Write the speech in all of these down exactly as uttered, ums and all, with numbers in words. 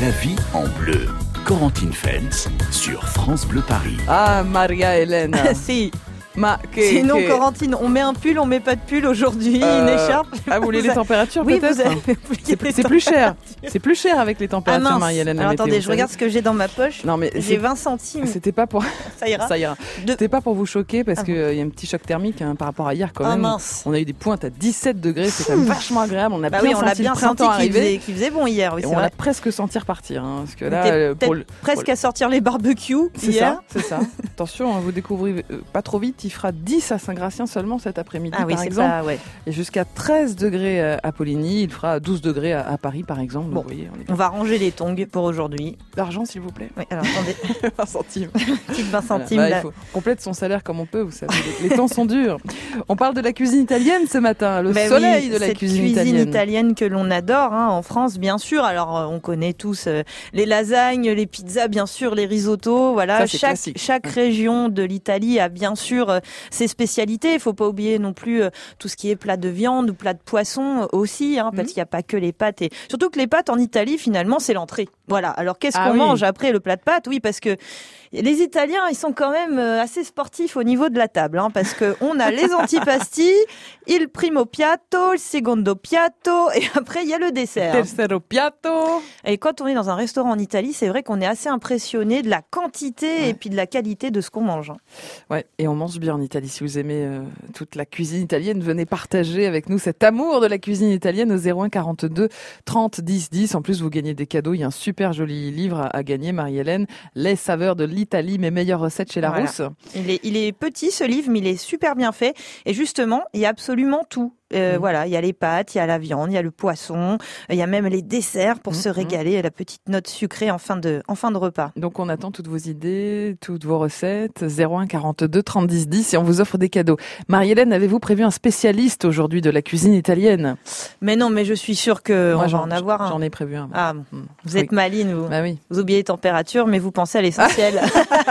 La vie en bleu. Corentine Feltz sur France Bleu Paris. Ah, Maria-Hélène. Si. Ma, que, Sinon, que... Corentine, on met un pull, on met pas de pull aujourd'hui, Euh, une écharpe. Ah, vous voulez les températures Oui, peut-être vous avez oublié C'est, les c'est plus cher. températures. C'est plus cher avec les Ah températures, mince. Marie-Hélène. Alors la météo, attendez, vous je regarde savez. ce que j'ai dans ma poche. Non, mais J'ai c'est- vingt centimes. C'était pas pour. Ça ira. Ça ira. De- C'était pas pour vous choquer parce Ah qu'il y a un petit choc thermique hein, par rapport à hier quand Ah même. mince. On a eu des pointes à dix-sept degrés, c'est quand même vachement agréable. On a Bah bien oui, on l'a senti bien le senti printemps qu'il arriver. faisait, qu'il faisait bon hier. Oui, Et c'est on vrai. l'a presque senti repartir. Hein, parce que On là, était euh, pour peut-être le- presque pour à sortir les barbecues C'est hier. ça, c'est ça. Attention, hein, vous découvrez euh, pas trop vite, il fera dix à Saint-Gratien seulement cet après-midi Ah oui, par c'est exemple. pas... Ouais. Et jusqu'à treize degrés euh, à Poligny, il fera douze degrés à, à Paris par exemple. Bon. Donc, vous voyez, on est On va ranger les tongs pour aujourd'hui. L'argent s'il vous plaît. Oui, alors attendez, vingt centimes. petite vingt Voilà. centimes. Bah, là. il faut complète son salaire comme on peut, vous savez, les, les temps sont durs. On parle de la cuisine italienne ce matin, le Ben soleil oui, de la cette cuisine, cuisine italienne. que l'on adore hein, en France, bien sûr. Alors, euh, on connaît tous euh, les lasagnes, les pizzas, bien sûr, les risottos. Voilà, Ça, c'est chaque classique. chaque Ouais. région de l'Italie a bien sûr euh, ses spécialités. Il faut pas oublier non plus euh, tout ce qui est plat de viande ou plat de poisson euh, aussi, hein, parce Mhm. qu'il n'y a pas que les pâtes. Et surtout que les pâtes en Italie, finalement, c'est l'entrée. Voilà. Alors, qu'est-ce Ah qu'on oui. mange après le plat de pâtes? Oui, parce que les Italiens, ils sont quand même euh, assez sportifs au niveau de la table, hein, parce que on a les antipasti, il primo piatto, il secondo piatto, et après il y a le dessert. Tercero piatto. Et quand on est dans un restaurant en Italie, c'est vrai qu'on est assez impressionné de la quantité Ouais. et puis de la qualité de ce qu'on mange. Ouais, et on mange bien en Italie. Si vous aimez euh, toute la cuisine italienne, venez partager avec nous cet amour de la cuisine italienne au zéro un quarante-deux trente dix dix. En plus, vous gagnez des cadeaux. Il y a un super joli livre à, à gagner, Marie-Hélène. Les saveurs de l'Italie, mes meilleures recettes chez Voilà. Larousse. Il est, il est petit ce livre, mais il est super bien fait. Et justement, il y a absolument tout. Euh, Mhm. Voilà, il y a les pâtes, il y a la viande, il y a le poisson, il y a même les desserts pour Mhm. se régaler, la petite note sucrée en fin de, en fin de repas. Donc, on attend toutes vos idées, toutes vos recettes. zéro un quarante-deux trente dix dix et on vous offre des cadeaux. Marie-Hélène, avez-vous prévu un spécialiste aujourd'hui de la cuisine italienne? Mais non, mais je suis sûre que Moi, on va j'en- en avoir un. J'en ai prévu un. Ah, Mm. vous Oui. êtes maline, vous. Bah oui. Vous oubliez les températures, mais vous pensez à l'essentiel.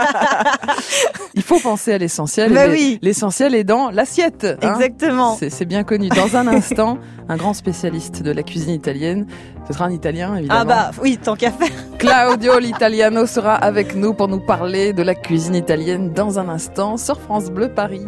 Il faut penser à l'essentiel. Bah et oui. L'essentiel est dans l'assiette. hein. Exactement. C'est, c'est bien connu. Dans un instant, un grand spécialiste de la cuisine italienne. Ce sera un Italien, évidemment. Ah bah oui, tant qu'à faire. Claudio l'Italiano sera avec nous pour nous parler de la cuisine italienne dans un instant sur France Bleu Paris.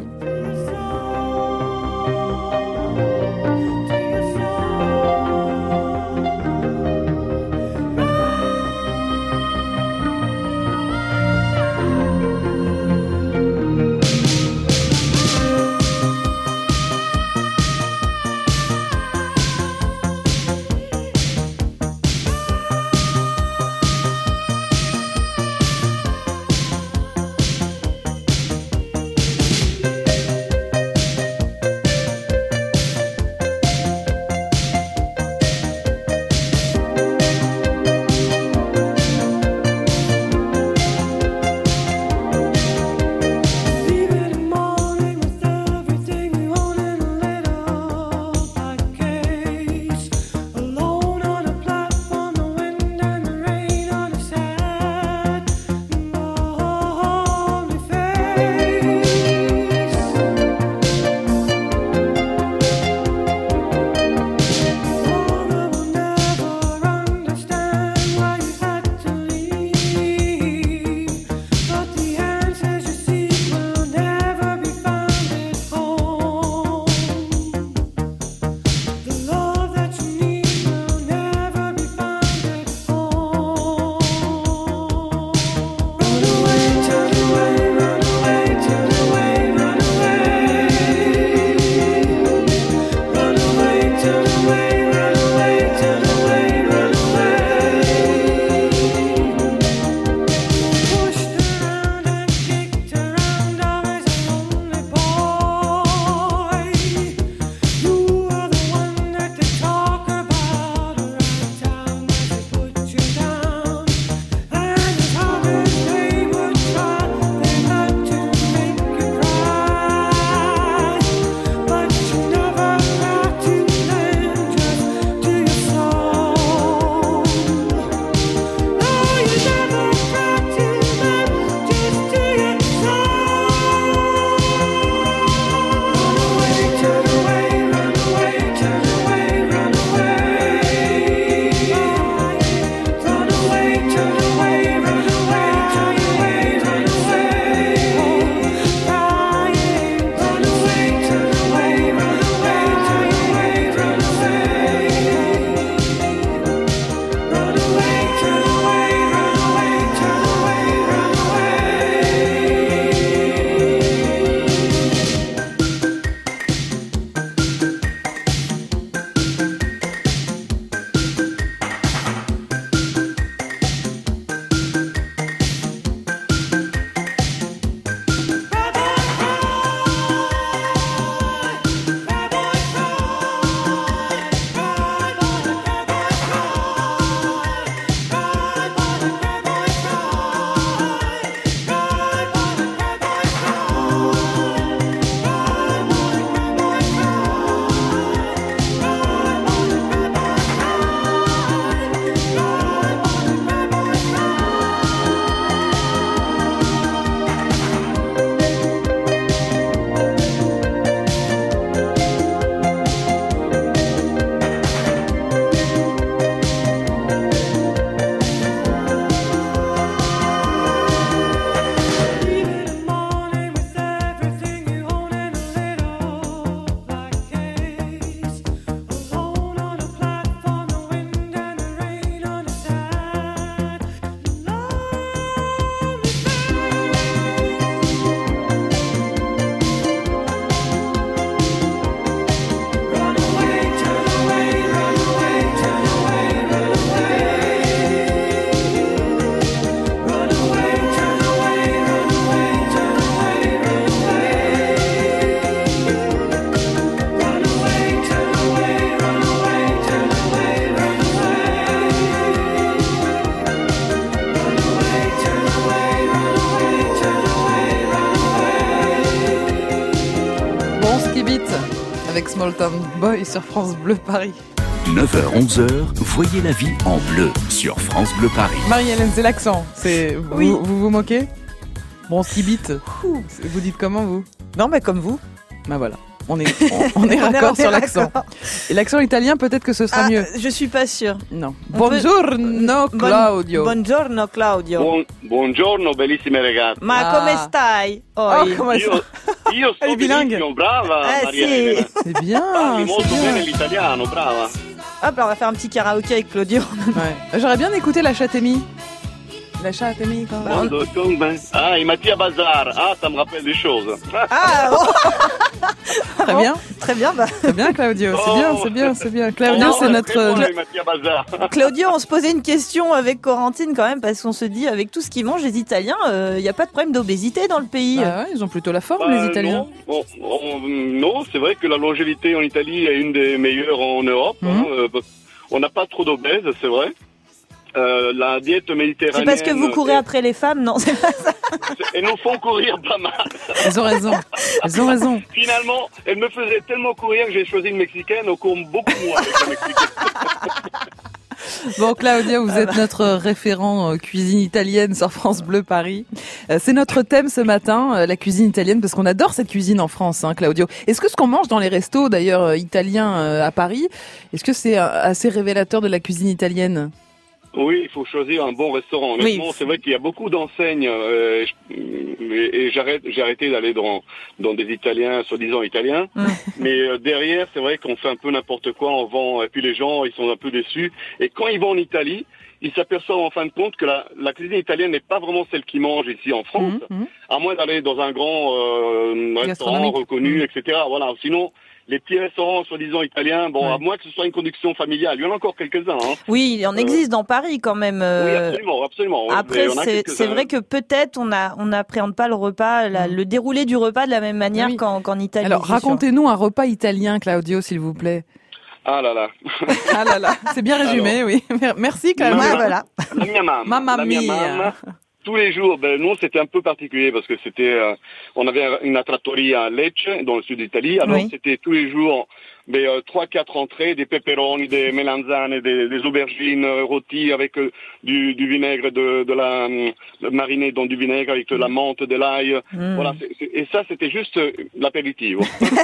avec Small Town Boy sur France Bleu Paris. neuf heures onze heures, voyez la vie en bleu sur France Bleu Paris. Marie-Hélène, c'est l'accent. C'est... Vous, Oui. vous vous moquez? Bon, skibit. Vous dites comment, vous? Non, mais comme vous. Ben voilà. On est, on, on est raccord sur l'accent. Et l'accent italien, peut-être que ce sera Ah, mieux. je suis pas sûre. Non. On peut- Buongiorno, Bon- Claudio. Buongiorno Claudio. Buon- buongiorno bellissime ragazze. Ma Ah. come stai? Oh, Oi. comment ça? Io, io sto È bilingue. benissimo, brava Eh, Maria sì. Elena. C'est bien. Parli c'est molto bien. bene l'italiano, brava. Hop, là, on va faire un petit karaoké avec Claudio. Ouais. J'aurais bien écouté la Chatemi. La Chatemi, quand Bah, Quando tombe- Ah, et Mattia Bazar. Ah, ça me rappelle des choses. Ah, oh, Très bien. très bien. Bah. Très bien, Claudio. C'est Oh. bien, c'est bien, c'est bien. Claudio, Oh, c'est notre... très bon, avec Mattia Bazar. Claudio, on se posait une question avec Corentine quand même, parce qu'on se dit, avec tout ce qu'ils mangent, les Italiens, il n'y a pas de problème d'obésité dans le pays. Bah ouais, ils ont plutôt la forme, Bah, les Italiens. Non, Bon, on- non, c'est vrai que la longévité en Italie est une des meilleures en Europe. Mhm. hein, euh, on n'a pas trop d'obèses, c'est vrai. Euh, la diète C'est méditerranéenne. parce que vous courez est- après les femmes, non? C'est pas ça. Elles nous font courir pas mal. Ils ont raison. Ils ont raison. Finalement, elle me faisait tellement courir que j'ai choisi une Mexicaine. On court beaucoup moins avec la Mexicaine. Bon, Claudia, vous êtes notre référent euh, cuisine italienne sur France Bleu Paris. Euh, c'est notre thème ce matin, euh, la cuisine italienne, parce qu'on adore cette cuisine en France, hein, Claudio. Est-ce que ce qu'on mange dans les restos, d'ailleurs, euh, italiens euh, à Paris, est-ce que c'est euh, assez révélateur de la cuisine italienne? Oui, il faut choisir un bon restaurant. Honnêtement, Oui. c'est vrai qu'il y a beaucoup d'enseignes euh, je- et, et j'arrête, j'ai arrêté d'aller dans, dans des Italiens, soi-disant Italiens. Mm. Mais euh, derrière, c'est vrai qu'on fait un peu n'importe quoi, on vend, et puis les gens, ils sont un peu déçus. Et quand ils vont en Italie, ils s'aperçoivent en fin de compte que la, la cuisine italienne n'est pas vraiment celle qu'ils mangent ici en France, Mhm, mhm. à moins d'aller dans un grand euh, restaurant Gastronomique. reconnu, Mm. et cetera. Voilà. Sinon, les petits restaurants soi-disant italiens, bon, Ouais. à moins que ce soit une conduction familiale, il y en a encore quelques-uns. Hein. Oui, il en existe dans Paris quand même. Oui, euh, absolument, absolument. Ouais, Après, il y en a c'est quelques-uns. c'est vrai que peut-être on a on n'appréhende pas le repas, la- Mm. le déroulé du repas de la même manière Oui. qu'en qu'en Italie. Alors, c'est sûr. racontez-nous un repas italien, Claudio, s'il vous plaît. Ah là là. Ah là là, c'est bien résumé, oui. Merci, Claudio. Ouais, Mamma- voilà. La mia mamma. Mamma La mia mia. mamma. Tous les jours, ben nous c'était un peu particulier parce que c'était, euh, on avait une trattoria à Lecce dans le sud d'Italie. Alors Oui. c'était tous les jours, ben euh, trois quatre entrées, des pepperoni, des melanzane, des, des aubergines euh, rôties avec euh, du, du vinaigre, de, de la euh, mariné dans du vinaigre avec de la menthe, de l'ail. Mm. Voilà. c'est- c'est- et ça c'était juste euh, l'apéritif.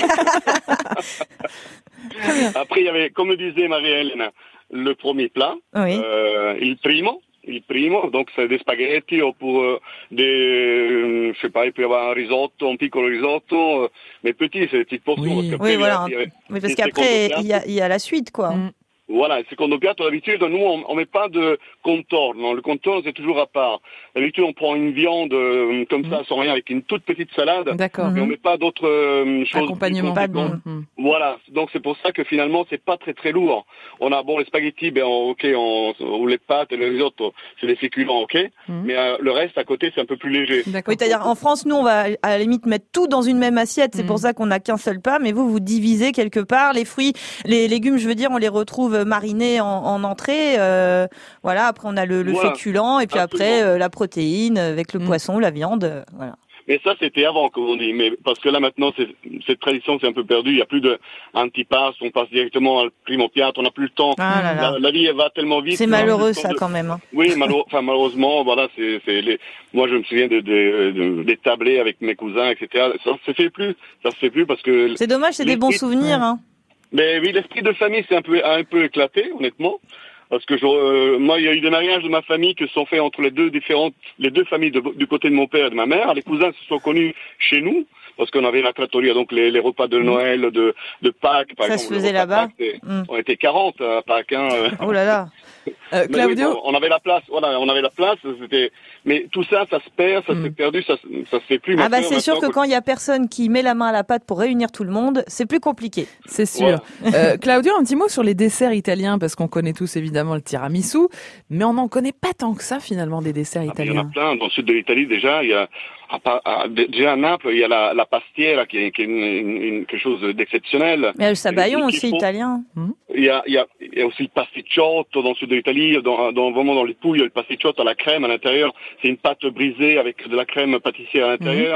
Après il y avait, comme disait Marie-Hélène, le premier plat, Oui. euh, il primo. Il primo, donc c'est des spaghetti oppure des, euh, je sais pas, il peut y avoir un risotto, un piccolo risotto, euh, mais petit, c'est des petites portions. Oui. parce qu'après, Oui, il y a- voilà. il y a- Oui, parce il qu'après secondo il y a il y a la suite quoi. Mm. Voilà, il secondo piatto, d'habitude, nous, on, on met pas de contorno. Le contorno, c'est toujours à part. D'habitude, on prend une viande euh, comme ça, sans rien, avec une toute petite salade. D'accord. Mais on met pas d'autres euh, choses. Accompagnement. Pas de- Mm, mm. Voilà, donc c'est pour ça que finalement c'est pas très très lourd. On a bon les spaghettis, ben on- ok, on, ou les pâtes et le risotto, c'est des féculents, ok, Mhm. mais euh, le reste à côté c'est un peu plus léger. D'accord. Oui, c'est-à-dire en France, nous, on va à la limite mettre tout dans une même assiette. C'est Mm. pour ça qu'on n'a qu'un seul plat. Mais vous, vous divisez quelque part. Les fruits, les légumes, je veux dire, on les retrouve marinés en, en entrée. euh, voilà. Après, on a le, le Voilà. féculent et puis Absolument. après euh, la protéine avec le Mm. poisson, la viande. euh, voilà. Mais ça c'était avant comme on dit, mais parce que là maintenant c'est- cette tradition c'est un peu perdue, il y a plus de antipasto, on passe directement al primo piatto, on n'a plus le temps. Ah là là. La, la vie elle va tellement vite. C'est qu'on a plus malheureux le temps ça de- quand même. hein. Oui, malo- enfin, malheureusement, voilà, c'est, c'est les. Moi, je me souviens de, de, de- des tablés avec mes cousins, et cetera. Ça se fait plus, ça se fait plus parce que. C'est dommage, c'est des bons L'esprit- souvenirs. Hein. Mais oui, l'esprit de famille c'est un peu a un peu éclaté, honnêtement, parce que je, euh, moi, il y a eu des mariages de ma famille qui se sont faits entre les deux différentes, les deux familles de- du côté de mon père et de ma mère. Les cousins se sont connus chez nous. Parce qu'on avait la trattoria, donc les, les repas de Noël, de, de Pâques, par Ça exemple. se le faisait repas de là-bas. Pâques, c'est- Mm. On était quarante à Pâques, hein. euh. Oh là là. Euh, Mais oui, Claudio, bon, on avait la place, voilà, on avait la place, c'était, mais tout ça, ça se perd, ça Mm. s'est perdu, ça, se- ça se fait plus. Ah bah maintenant. c'est sûr que Maintenant, quand il y a personne qui met la main à la pâte pour réunir tout le monde, c'est plus compliqué. c'est sûr. Euh, Claudio, un petit mot sur les desserts italiens, parce qu'on connaît tous évidemment le tiramisu, mais on n'en connaît pas tant que ça finalement des desserts Ah, mais il y en a italiens. plein. Dans le sud de l'Italie, déjà, il y a, à, pa- à- déjà à Naples, il y a la, la pastiera, qui est, qui est une, une- une- quelque chose d'exceptionnel. Mais le sabayon Et- et aussi qu'il faut- italien. Il y a, il y a, il y a aussi le pasticciotto dans le sud de l'Italie, dans, dans, vraiment dans les pouilles, il y a le pasticciotto à la crème à l'intérieur. C'est une pâte brisée avec de la crème pâtissière à l'intérieur. Mm.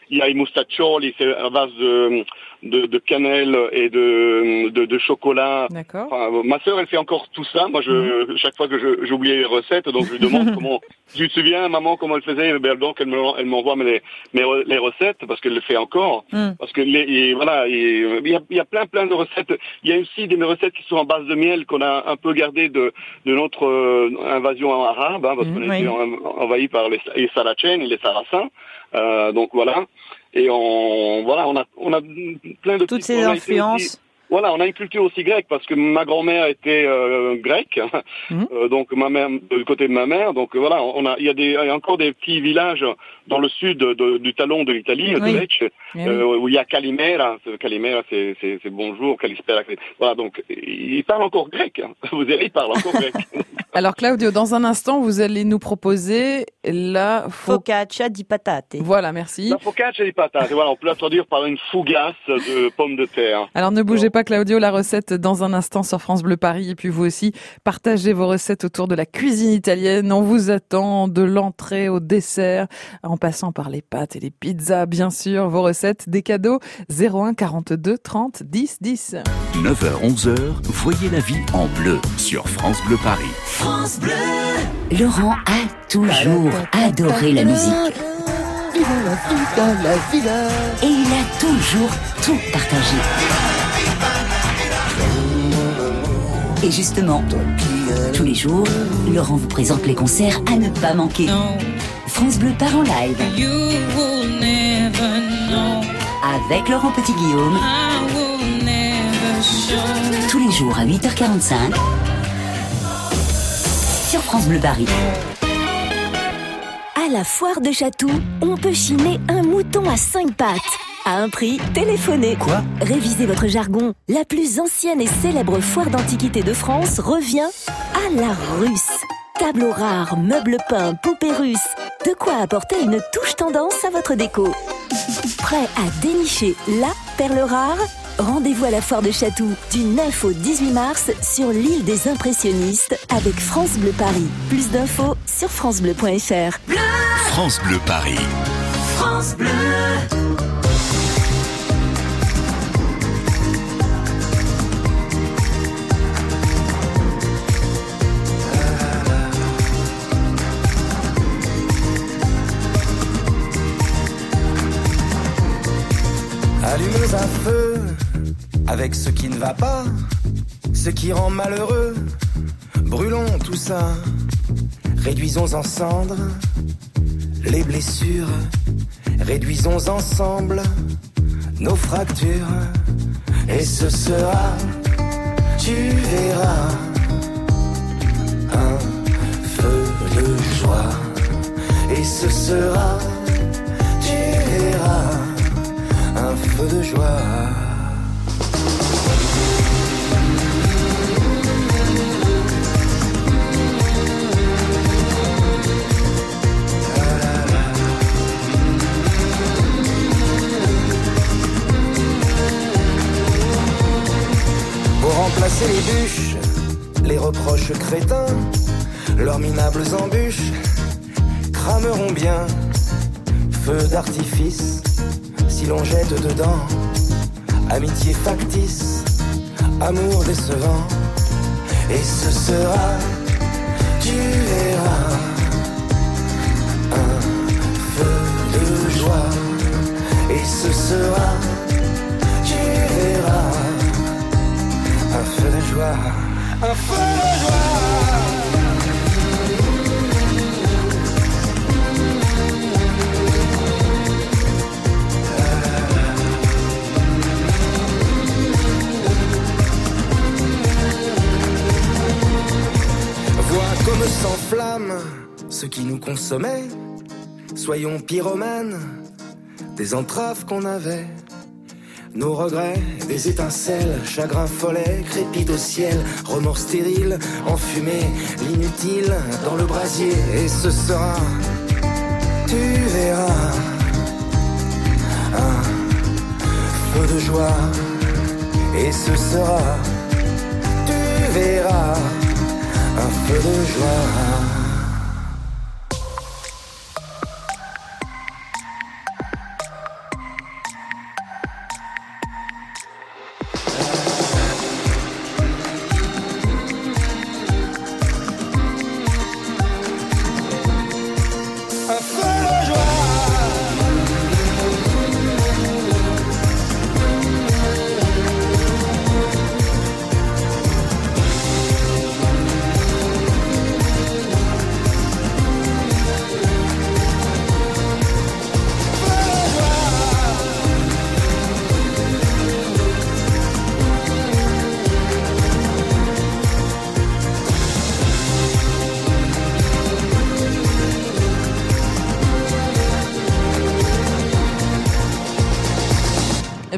il y a les moustachols, c'est à base de, de, de cannelle et de, de, de chocolat. D'accord. Enfin, ma sœur, elle fait encore tout ça. Moi, je, mmh. chaque fois que je, j'oubliais les recettes, donc je lui demande comment, tu te souviens, maman, comment elle faisait? Ben, donc, elle, me, elle m'envoie mes, mes, les recettes parce qu'elle le fait encore. Mmh. Parce que, les, et, voilà, et, il y a, il y a plein, plein de recettes. Il y a aussi des recettes qui sont en base de miel qu'on a un peu gardées de, de notre euh, invasion arabe, hein, parce mmh, qu'on a été oui. envahi par les, les Saracens et les Sarrasins. Euh, donc voilà. Et on, voilà, on a, on a plein de toutes ces influences. Voilà, on a une culture aussi grecque parce que ma grand-mère était euh, grecque, mmh. euh, donc ma mère du côté de ma mère, donc voilà, on a il y a des il y a encore des petits villages dans le sud de, de, du talon de l'Italie, oui. de Lecce, euh, oui. où il y a Calimera, Calimera c'est c'est, c'est bonjour, Kalispera, voilà, donc ils parlent encore grec, hein. Vous verrez, ils parlent encore grec. Alors Claudio, dans un instant, vous allez nous proposer la fo... focaccia di patate. Voilà, merci. La focaccia di patate, voilà, on peut la traduire par une fougasse de pommes de terre. Alors ne bougez pas Claudio, la recette dans un instant sur France Bleu Paris. Et puis vous aussi, partagez vos recettes autour de la cuisine italienne. On vous attend de l'entrée au dessert, en passant par les pâtes et les pizzas, bien sûr. Vos recettes, des cadeaux, zéro un quarante-deux trente dix dix. neuf heures onze heures, voyez la vie en bleu sur France Bleu Paris. France Bleu. Laurent a toujours adoré la musique. Et il a toujours tout partagé. Et justement, tous les jours, Laurent vous présente les concerts à ne pas manquer. France Bleu part en live. Avec Laurent Petit-Guillaume. Tous les jours à huit heures quarante-cinq. Sur France Bleu Paris. À la foire de Chatou, on peut chiner un mouton à cinq pattes. À un prix, téléphonez. Quoi ? Révisez votre jargon. La plus ancienne et célèbre foire d'antiquité de France revient à la Russe. Tableaux rares, meubles peints, poupées russes. De quoi apporter une touche tendance à votre déco. Prêt à dénicher la perle rare ? Rendez-vous à la foire de Chatou du neuf au dix-huit mars sur l'île des impressionnistes avec France Bleu Paris. Plus d'infos sur francebleu point fr. Bleu France Bleu Paris. France Bleu. Allumez un feu avec ce qui ne va pas, ce qui rend malheureux. Brûlons tout ça, réduisons en cendres les blessures, réduisons ensemble nos fractures. Et ce sera, tu verras, un feu de joie. Et ce sera, tu verras, un feu de joie. Pour remplacer les bûches, les reproches crétins, leurs minables embûches crameront bien. Feu d'artifice, si l'on jette dedans, amitié factice, amour décevant. Et ce sera, tu verras, un feu de joie. Et ce sera, tu verras, un feu de joie, un feu de joie. Comme s'enflamme ce qui nous consommait. Soyons pyromanes des entraves qu'on avait. Nos regrets, des étincelles, chagrins follets, crépitent au ciel, remords stériles, enfumés, l'inutile dans le brasier. Et ce sera, tu verras, un feu de joie. Et ce sera, tu verras, un feu de joie.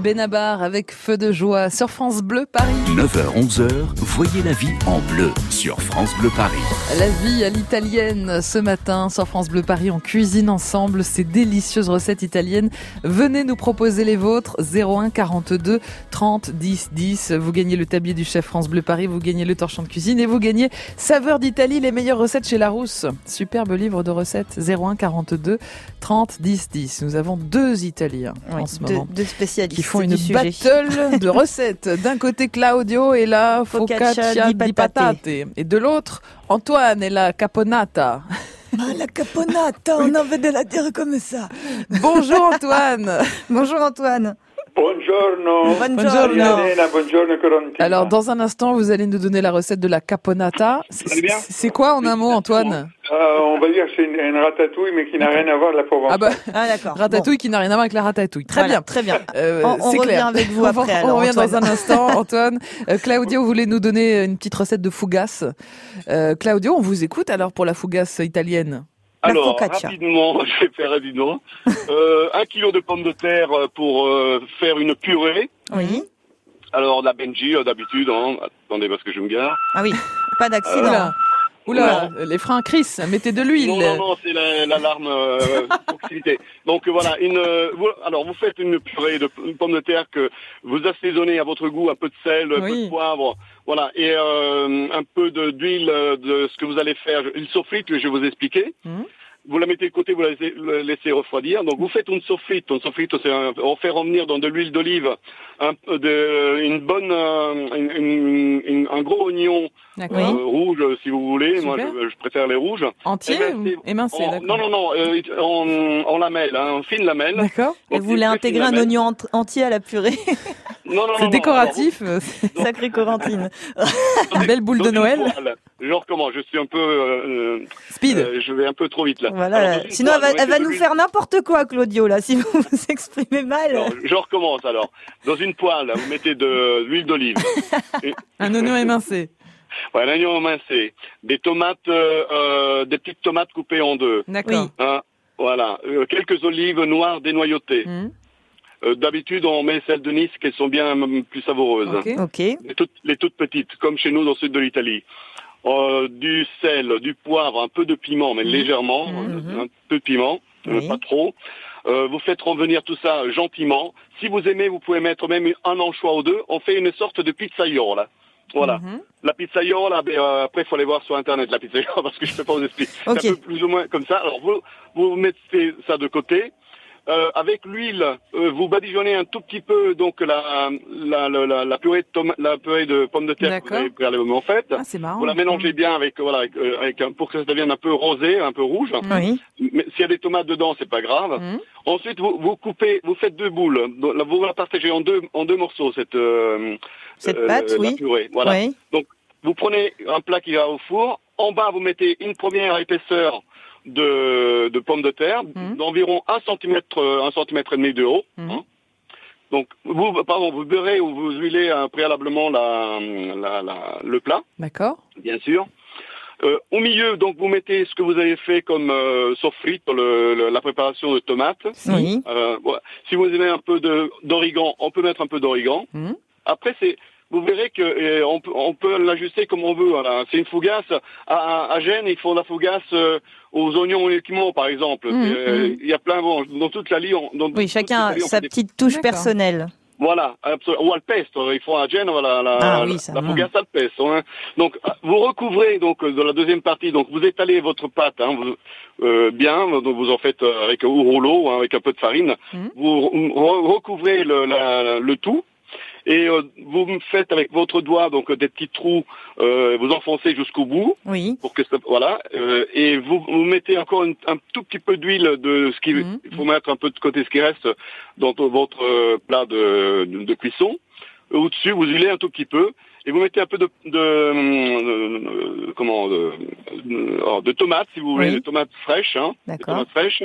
Benabar avec Feu de joie sur France Bleu Paris. neuf heures onze heures, voyez la vie en bleu sur France Bleu Paris. La vie à l'italienne ce matin sur France Bleu Paris. On cuisine ensemble ces délicieuses recettes italiennes. Venez nous proposer les vôtres. zéro un quarante-deux trente dix dix. Vous gagnez le tablier du chef France Bleu Paris. Vous gagnez le torchon de cuisine et vous gagnez Saveurs d'Italie, les meilleures recettes chez Larousse. Superbe livre de recettes. zéro un quarante-deux trente dix dix. Nous avons deux Italiens oui, en ce deux, moment deux spécialistes qui font une du battle sujet. de recettes. D'un côté Claudio et la Focaccia focaccia di di patate. patate. Et de l'autre, Antoine et la caponata. Ah, la caponata, on a envie de la dire comme ça. Bonjour Antoine. Bonjour Antoine. Buongiorno. Buongiorno. Elena, buongiorno Corentina. Alors dans un instant, vous allez nous donner la recette de la caponata. C'est, Très bien. c'est quoi en un mot, Antoine? Euh, on va dire que c'est une, une ratatouille, mais qui n'a rien à voir avec la Provence. Ah bah, Ah d'accord. ratatouille qui n'a rien à voir avec la ratatouille. Très Voilà, bien. très bien. Euh, On- on c'est revient clair. avec vous On après, va- alors, On revient Antoine. dans un instant, Antoine. Euh, Claudio voulait nous donner une petite recette de fougasse. Euh, Claudio, on vous écoute alors pour la fougasse italienne. La Alors, focaccia. rapidement, je vais faire rapidement. Euh, un kilo de pommes de terre pour euh, faire une purée. Oui. Alors, la Benji, euh, d'habitude, hein. Attendez parce que je me gare. Ah oui. Pas d'accident. Oula, Oula, les freins Chris, mettez de l'huile. Non, non, non, c'est la- l'alarme euh, proximité. Donc euh, voilà, une, euh, vous, alors vous faites une purée de p- pommes de terre que vous assaisonnez à votre goût, un peu de sel, un peu Oui. de poivre, voilà, et euh, un peu de- d'huile euh, de ce que vous allez faire, une sofrite que je vais vous expliquer. Mhm. Vous la mettez de côté, vous la laissez, la laissez refroidir. Donc vous faites une sofrite. Une sofrite, c'est un, on fait revenir dans de l'huile d'olive un, peu de, une bonne, euh, une- une- une- un gros oignon D'accord. euh, rouge, si vous voulez. Moi, Super. je, je préfère les rouges. Entier Émincé. ou émincé, En- d'accord. non, non, non, euh, en, en lamelles, hein, en fine lamelle. D'accord. Et Donc, vous voulez très intégrer fine un lamelle. oignon ent- entier à la purée. Non, non, non, C'est non, décoratif. Sacrée Corentine. alors, Une belle boule dans de une Noël. poêle. Je recommence, je suis un peu... euh, Speed. euh, je vais un peu trop vite, là. Voilà. Alors, dans une Sinon, elle va, poêle, vous elle va mettez nous de l'huile- faire n'importe quoi, Claudio, là, si vous vous exprimez mal. Alors, je recommence, alors. Dans une poêle, vous mettez de l'huile d'olive. Un oignon émincé. Ouais, un oignon émincé. Des tomates, euh, euh, des petites tomates coupées en deux. D'accord. Hein, voilà. Euh, quelques olives noires dénoyautées. Mhm. Euh, d'habitude, on met celles de Nice, qu'elles sont bien mm, plus savoureuses. Ok. Ok. Les toutes, les toutes petites, comme chez nous dans le sud de l'Italie. Euh, du sel, du poivre, un peu de piment, mais légèrement, Mhm. euh, un peu de piment, euh, Oui. pas trop. Euh, vous faites revenir tout ça gentiment. Si vous aimez, vous pouvez mettre même un anchois ou deux. On fait une sorte de pizzaiola. Voilà. Mhm. La pizzaiola, ben, euh, après, il faut aller voir sur Internet la pizzaiola parce que je ne peux pas vous expliquer. Ok. C'est un peu plus ou moins comme ça. Alors, vous, vous mettez ça de côté. Euh, avec l'huile, euh, vous badigeonnez un tout petit peu donc la la la, la, la purée de toma- la purée de pommes de terre que vous D'accord. avez préalablement faite. Ah, c'est marrant. Vous la mélangez bien avec voilà avec, euh, avec un, pour que ça devienne un peu rosé, un peu rouge. Oui. Mais s'il y a des tomates dedans, c'est pas grave. Mhm. Ensuite, vous, vous coupez, vous faites deux boules. Donc, là, vous la partagez en deux en deux morceaux cette euh, Cette euh, pâte, la oui. purée. Voilà. Oui. Vous prenez un plat qui va au four. En bas, vous mettez une première épaisseur de, de pommes de terre Mhm. d'environ un centimètre, euh, un centimètre et demi de haut. Mhm. hein. Donc, vous, pardon, vous beurrez ou vous huilez euh, préalablement la, la, la- le plat, D'accord. bien sûr. Euh, au milieu, donc, vous mettez ce que vous avez fait comme euh, sofrite, le, le- la préparation de tomates. Oui. Euh, voilà. Si vous aimez un peu de, d'origan, on peut mettre un peu d'origan. Mhm. Après, c'est, vous verrez que euh, on peut, on peut l'ajuster comme on veut. Voilà. C'est une fougasse. À, à, à Gênes, ils font la fougasse euh, aux oignons uniquement, par exemple. Mhm, C'est, euh, mhm. Il y a plein bon, dans toute la Lyon. Dans Oui, toute chacun la a Lyon, on sa fait des- petite touche D'accord. personnelle. Voilà, absolument. Ou al pesto, ils font à Gênes, voilà, la, Ah la, oui, ça la va. fougasse al pesto. Hein. Donc, vous recouvrez donc de la deuxième partie. Donc, vous étalez votre pâte, hein, vous, euh, bien. Donc, vous en faites euh, avec au rouleau, hein, avec un peu de farine. Mhm. Vous re- recouvrez le, la, le tout. Et euh, vous me faites avec votre doigt donc des petits trous, euh, vous enfoncez jusqu'au bout Oui. pour que ça, voilà, euh, et vous, vous mettez encore une- un tout petit peu d'huile de ce qui, Mhm. il faut mettre un peu de côté ce qui reste dans ton- votre euh, plat de, de, de cuisson. Au-dessus, vous huilez un tout petit peu et vous mettez un peu de, de, euh, comment, de, de, alors, de tomates si vous voulez, Oui. des tomates fraîches, hein, des D'accord. tomates fraîches,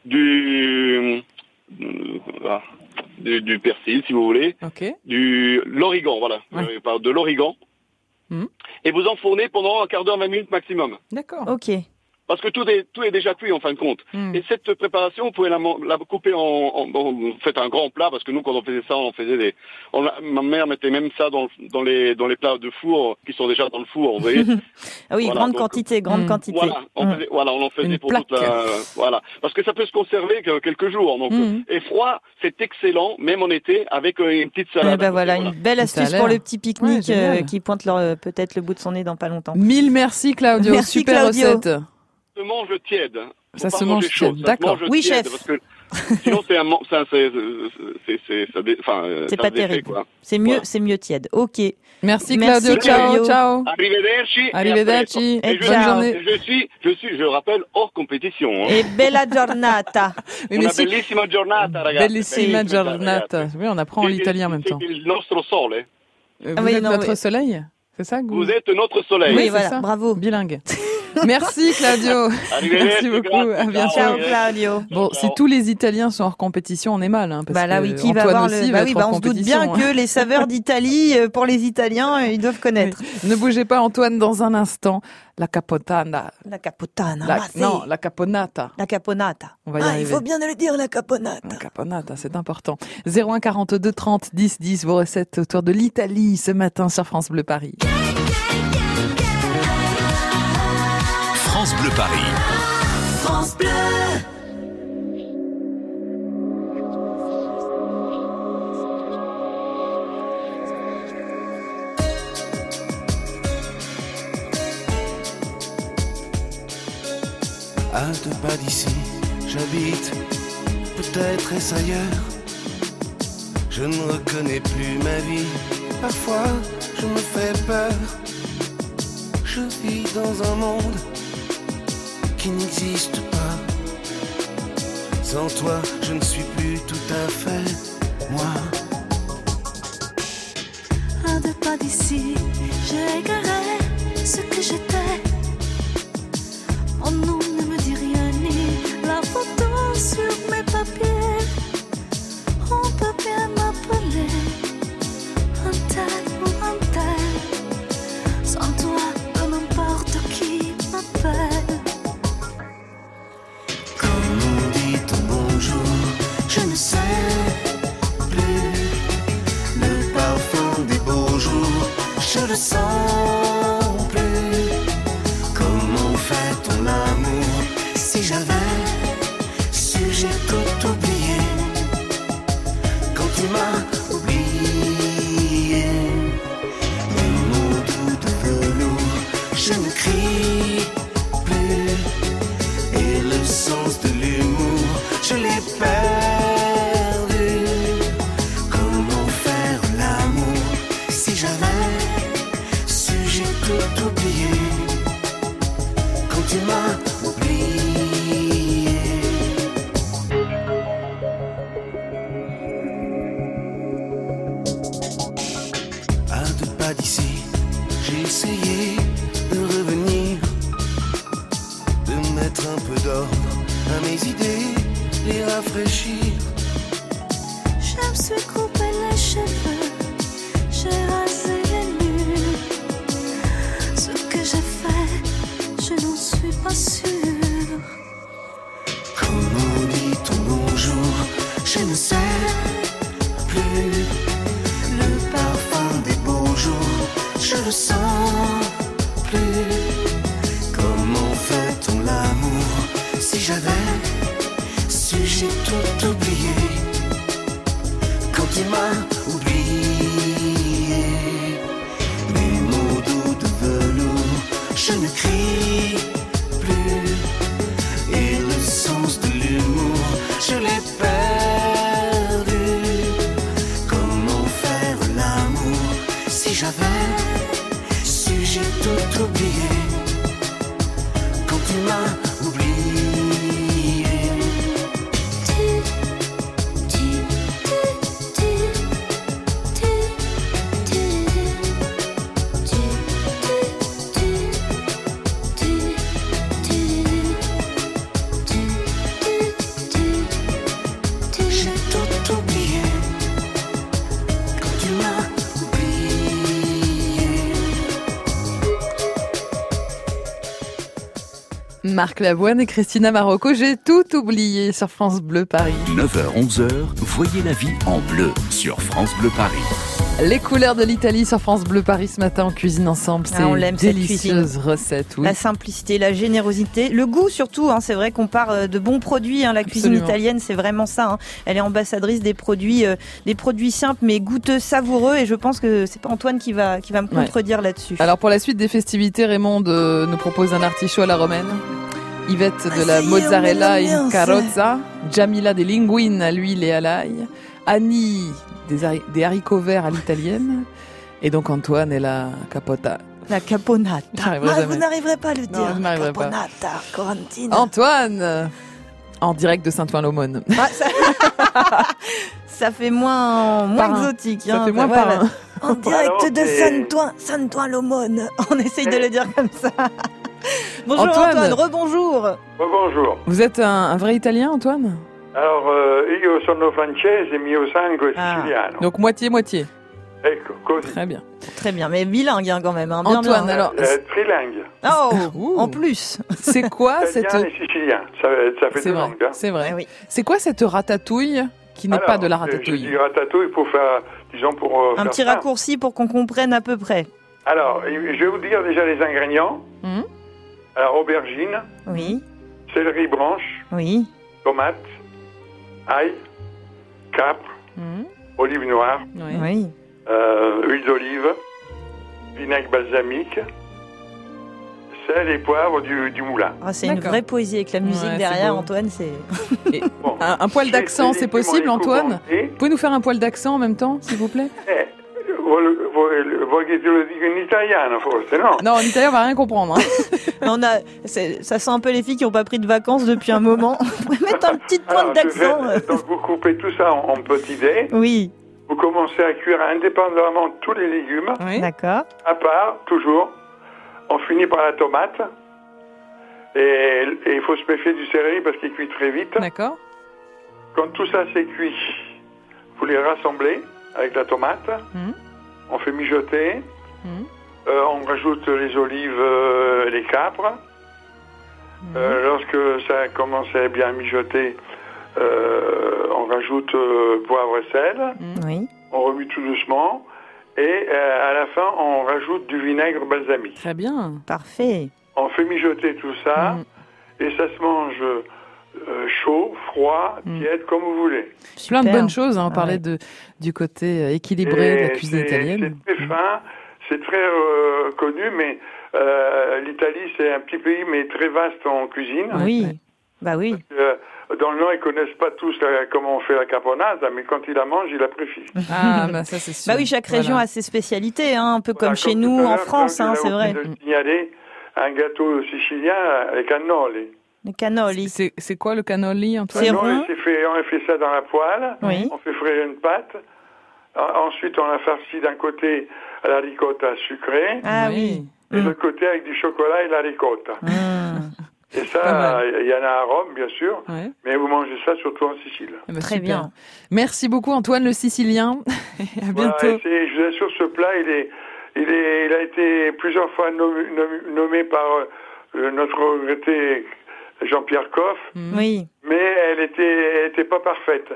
du, euh, ah, du, du persil si vous voulez. Ok. Du l'origan, voilà. Ouais. Euh, par de l'origan. Mhm. Et vous enfournez pendant un quart d'heure, vingt minutes maximum. D'accord. Ok. parce que tout est tout est déjà cuit en fin de compte. Mm. Et cette préparation, vous pouvez la, la couper en, en, en, en fait un grand plat, parce que nous quand on faisait ça, on faisait des, on, ma mère mettait même ça dans dans les dans les plats de four qui sont déjà dans le four, vous voyez. Ah oui, voilà, grande donc, quantité, grande mm. quantité. Voilà, on mm. faisait, voilà, on en faisait Une pour plaque. toute la, voilà, parce que ça peut se conserver quelques jours. Donc, mm. et froid, c'est excellent, même en été, avec une petite salade. Eh ben voilà, voilà, une belle astuce pour le petit pique-nique ouais, euh, qui pointe leur, peut-être le bout de son nez dans pas longtemps. Mille merci Claudio, merci, super Claudio. recette. Ça se mange tiède. Ça se mange tiède, d'accord. Oui, tiède, chef. Parce que sinon c'est un, c'est, c'est, c'est, c'est, ça dé, enfin, c'est ça pas défait, terrible. Quoi. C'est mieux, voilà. c'est mieux tiède. Ok. Merci, merci Claudio. Ciao, ciao. Arrivederci. Arrivederci. Et, et bonne je, journée. Je suis, je suis, je rappelle, hors compétition. Hein. Et bella giornata. Mais Una mais bellissima giornata, ragazzi. Bellissima giornata. Oui, on apprend l'italien en même temps. C'est il nostro sole. Vous ah oui, êtes non, notre oui. soleil, c'est ça que vous... vous êtes notre soleil. Oui, oui voilà, ça. Bravo. Bilingue. Merci Claudio. Merci beaucoup. À bientôt. Ciao Claudio. Bon, si tous les Italiens sont hors compétition, on est mal. Hein, parce bah là oui, qui que va Antoine avoir aussi le... va bah oui, être bah hors on se doute bien compétition, que les saveurs d'Italie, pour les Italiens, ils doivent connaître. Oui. Ne bougez pas Antoine, dans un instant. La capotana. La capotana. La... Ah, non, la caponata. La caponata. On va y ah, arriver. il faut bien le dire, la caponata. La caponata, c'est important. zéro un quarante-deux trente dix dix, vos recettes autour de l'Italie ce matin sur France Bleu Paris. France Bleu Paris. France Bleu. À deux pas d'ici, j'habite, peut-être est-ce ailleurs. Je ne reconnais plus ma vie, parfois je me fais peur. Je vis dans un monde qui n'existe pas. Sans toi, je ne suis plus tout à fait moi. À deux pas d'ici, j'ai égaré ce que j'étais. Mon nom ne me dit rien, ni la photo sur mes papiers. On peut bien m'appeler un tel ou un tel. Sans toi, peu n'importe qui m'appelle. Comme on dit ton bonjour, je ne sais plus. Le parfum des beaux jours, je le sens plus. Comment fait-on l'amour? Si j'avais su, j'ai tout oublié. Quand tu m'as oublié, les mots doux de velours, je ne crie plus. Et le sens de l'humour, je l'ai perdu. Comment faire l'amour? Si j'avais su, j'ai tout oublié. Quand tu m'as oublié. À deux pas d'ici, j'ai essayé de revenir, de mettre un peu d'ordre à mes idées, les rafraîchir. Je me suis coupé les cheveux, j'ai rasé les murs. Ce que j'ai fait, je n'en suis pas sûre. Comment dit ton bonjour? Je ne sais plus. Le parfum des beaux jours, je le sens plus. Comment fait-on l'amour? Si j'avais su, j'ai tout oublié. Quand tu m'as oublié, mes mots doux de velours, je ne crie plus. Et le sens de l'humour, je l'ai perdu. Comment faire l'amour? Si j'avais su, j'ai tout oublié. Quand tu m'as oublié. J'ai tout oublié. Quand tu m'as oublié. Marc Lavoine et Christina Marocco, j'ai tout oublié sur France Bleu Paris. neuf heures onze heures, voyez la vie en bleu sur France Bleu Paris. Les couleurs de l'Italie sur France Bleu Paris ce matin, on cuisine ensemble. C'est Ah, on l'aime, cette délicieuse recette. Oui. La simplicité, la générosité, le goût surtout. Hein, c'est vrai qu'on part de bons produits. Hein, la cuisine Absolument. italienne, c'est vraiment ça. Hein. Elle est ambassadrice des produits, euh, des produits simples mais goûteux, savoureux. Et je pense que c'est pas Antoine qui va qui va me contredire ouais. là-dessus. Alors pour la suite des festivités, Raymond euh, nous propose un artichaut à la romaine. Yvette de la mozzarella in carrozza. Jamila des linguines à l'huile et à l'ail. Annie des, hari- des haricots verts à l'italienne. Et donc Antoine est la capota. La caponata. Ah, vous n'arriverez pas à le dire. Non, je n'arriverai caponata, pas. Corentina. Antoine, en direct de Saint-Ouen-l'Aumône. Ah, ça... ça fait moins, moins exotique. Ça hein, fait moins voilà. parrain. En direct Alors, de Saint-Ouen, Saint-Ouen-l'Aumône. On essaye de le dire comme ça. Bonjour Antoine, Antoine rebonjour. Bonjour. Vous êtes un, un vrai Italien, Antoine? Alors, euh, io sono francese, mio sangue è Ah. siciliano. Donc moitié-moitié. Ecco, così. Très bien. Très bien, mais bilingue hein, quand même. Hein, bien, Antoine, bien. alors, Euh, trilingue. Oh, Ouh. en plus. c'est quoi cette... Italien et sicilien, ça, ça fait C'est deux vrai, langues. Hein. c'est vrai. Ah oui. C'est quoi cette ratatouille qui n'est Alors, pas de la euh, Je ratatouille? dis ratatouille pour faire, disons, pour euh, Un faire petit simple. raccourci pour qu'on comprenne à peu près. Alors, je vais vous dire déjà les ingrédients. Hum, Alors, aubergine, Oui, céleri branche, oui. tomate, ail, capre, hum, olive noire, oui. Oui. euh, huile d'olive, vinaigre balsamique, sel et poivre du, du moulin. Ah, c'est une D'accord. vraie poésie avec la musique Ouais, c'est derrière, beau. Antoine. C'est Bon. Un, un poil d'accent, c'est possible, Antoine? Vous pouvez nous faire un poil d'accent en même temps, s'il vous plaît? Eh, vuoi, vuoi, vuoi che te lo dica in italiano, forse, no? Non, en italien, on va rien comprendre. Hein. On a, c'est- ça sent un peu les filles qui n'ont pas pris de vacances depuis un moment. Vous pouvez mettre un petit point Alors, je d'accent. fais- donc, vous coupez tout ça en, en petits dés. Oui, Vous commencez à cuire indépendamment tous les légumes, Oui. d'accord. à part, toujours. On finit par la tomate. Et et il faut se méfier du céleri parce qu'il cuit très vite. D'accord. Quand tout ça c'est cuit, vous les rassemblez avec la tomate. Mhm. On fait mijoter. Mhm. Euh, on rajoute les olives euh, et les capres. Euh, lorsque ça commence à bien mijoter, euh, on rajoute euh, poivre et sel. Oui, On remue tout doucement. Et euh, à la fin, on rajoute du vinaigre balsamique. Très bien. parfait. On fait mijoter tout ça. Mhm. Et ça se mange euh, chaud, froid, Mm. tiède, comme vous voulez. Plein de Super. bonnes choses. Hein. On Ah parlait ouais. de, du côté euh, équilibré de la Et cuisine c'est- italienne. C'est très fin, c'est très euh, connu, mais euh, l'Italie, c'est un petit pays, mais très vaste en cuisine. Oui, ouais. bah oui. Euh, dans le Nord, ils connaissent pas tous la- comment on fait la caponata, mais quand ils la mangent, ils l'apprécient. Ah, bah ça c'est sûr. Bah oui, chaque région Voilà. a ses spécialités, hein, un peu comme Voilà, chez tout nous à en l'heure, France, comme hein, je c'est l'ai vrai. oublié de signaler un gâteau sicilien avec cannoli. Les cannoli. C'est, c'est quoi le cannoli, Antoine? C'est Cannoli, rond. c'est fait, on a fait ça dans la poêle. Oui. On fait frire une pâte. En- Ensuite, on la farcit d'un côté à la ricotta sucrée. Ah oui. Et de Mm. l'autre côté avec du chocolat et la ricotta. Mm. Et Pas ça, mal. il y en a à Rome, bien sûr, Ouais. mais vous mangez ça surtout en Sicile. Eh ben, Très super. bien. Merci beaucoup, Antoine le Sicilien. Et à Voilà, bientôt. et c'est- je vous assure, ce plat, il est, il est, il a été plusieurs fois nommé, nommé- nommé par euh, notre regretté Jean-Pierre Coff, Mm. Oui. mais elle était, elle était pas parfaite.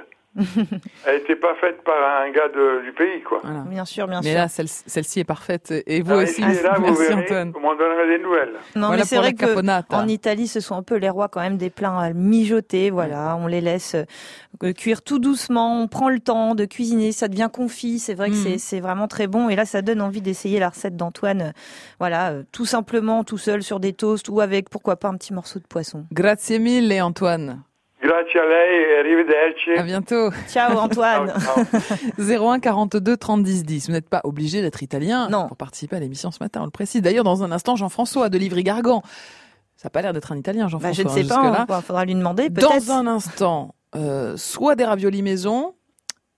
Elle était pas faite par un gars de- du pays, quoi. Voilà. Bien sûr, bien Mais sûr. là, celle, celle-ci est parfaite. Et vous Ah, aussi. et puis là, vous Merci, verrez, Antoine. vous m'en donnerez des nouvelles. Non, Voilà mais c'est pour vrai la caponata. que en Italie, ce sont un peu les rois quand même des plats à mijoter. Voilà, on les laisse euh, cuire tout doucement. On prend le temps de cuisiner, ça devient confit. C'est vrai que Mhm. c'est c'est vraiment très bon. Et là, ça donne envie d'essayer la recette d'Antoine. euh, Voilà, euh, tout simplement, tout seul sur des toasts ou avec pourquoi pas un petit morceau de poisson. Grazie mille, Antoine. Grazie a lei e arrivederci. À bientôt. Ciao Antoine. Ciao, ciao. zéro un quarante-deux trente dix dix. Vous n'êtes pas obligé d'être italien Non. pour participer à l'émission ce matin, on le précise. D'ailleurs, dans un instant, Jean-François de Livry-Gargan. Ça n'a pas l'air d'être un italien, Bah, Jean-François. je ne sais hein, pas, jusque-là. il faudra lui demander. Peut-être. Dans un instant, euh, soit des raviolis maison,